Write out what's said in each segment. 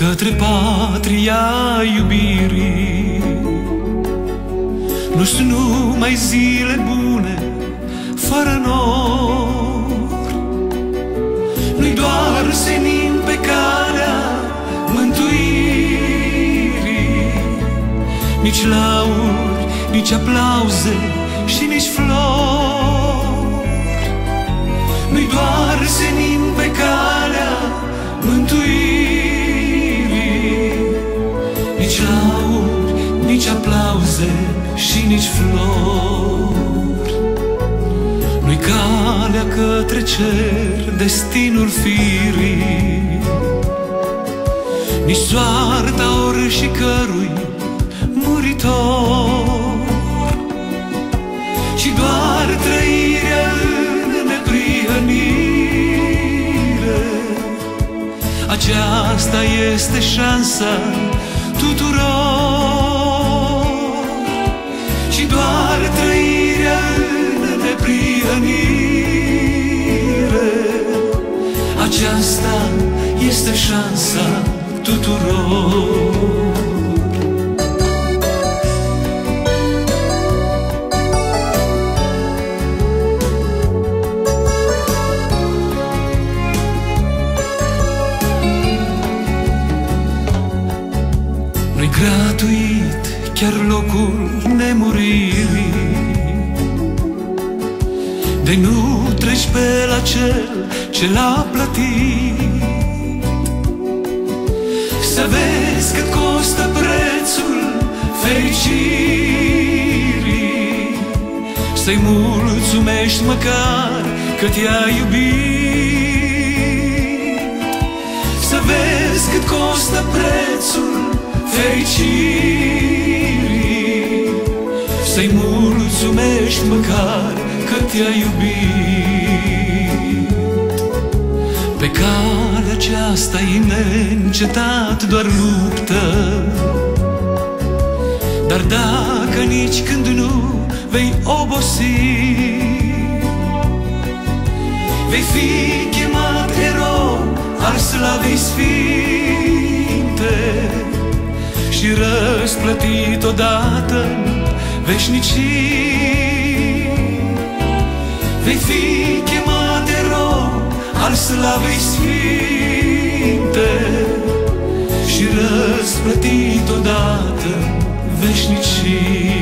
către patria iubirii. Nu sunt numai zile bune fără nor, nu-i doar senin pe calea mântuirii, nici lauri, nici aplauze și nici flori. Nu-i doar senin pe calea mântuirii, nici lauri, nici aplauze și nici flori. Nu-i calea către cer, destinul firii, nici soarta oricărui muritor, ci doar trăirea în neprihănire. Aceasta este șansa tuturor, și doar trăirea în neprihănire. Aceasta este șansa tuturor. Nu-i gratuit chiar locul nemuririi, de nu treci pe la cel ce l-a plătit. Să vezi cât costă prețul fericirii, să-i mulțumești măcar că te-a iubit. Să vezi cât costă prețul fericirii, să-i mulțumești măcar că te-a iubit. Pe calea aceasta e neîncetat doar luptă, dar dacă nici când nu vei obosi, vei fi chemat erou al slavei sfinte și răsplătit odată veșnicii. Vei fi chemat erou al slavei sfinte și răsplătit odată veșnicii.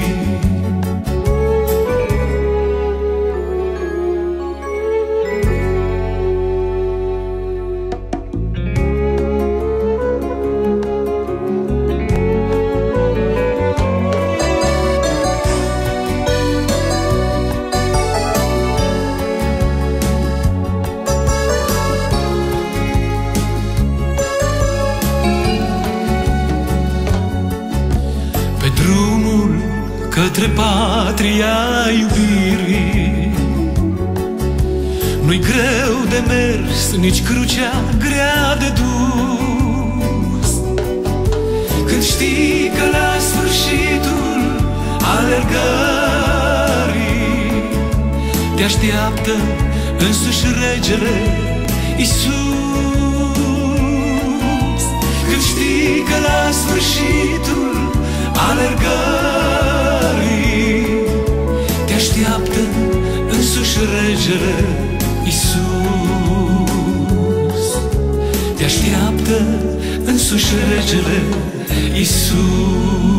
Drumul către patria iubirii, nu-i greu de mers, nici crucea grea de dus, când știi că la sfârșitul alergării te așteaptă însuși regele Iisus. Când știi că la sfârșitul alergării te așteaptă însuși regele Iisus. Te așteaptă însuși regele Iisus.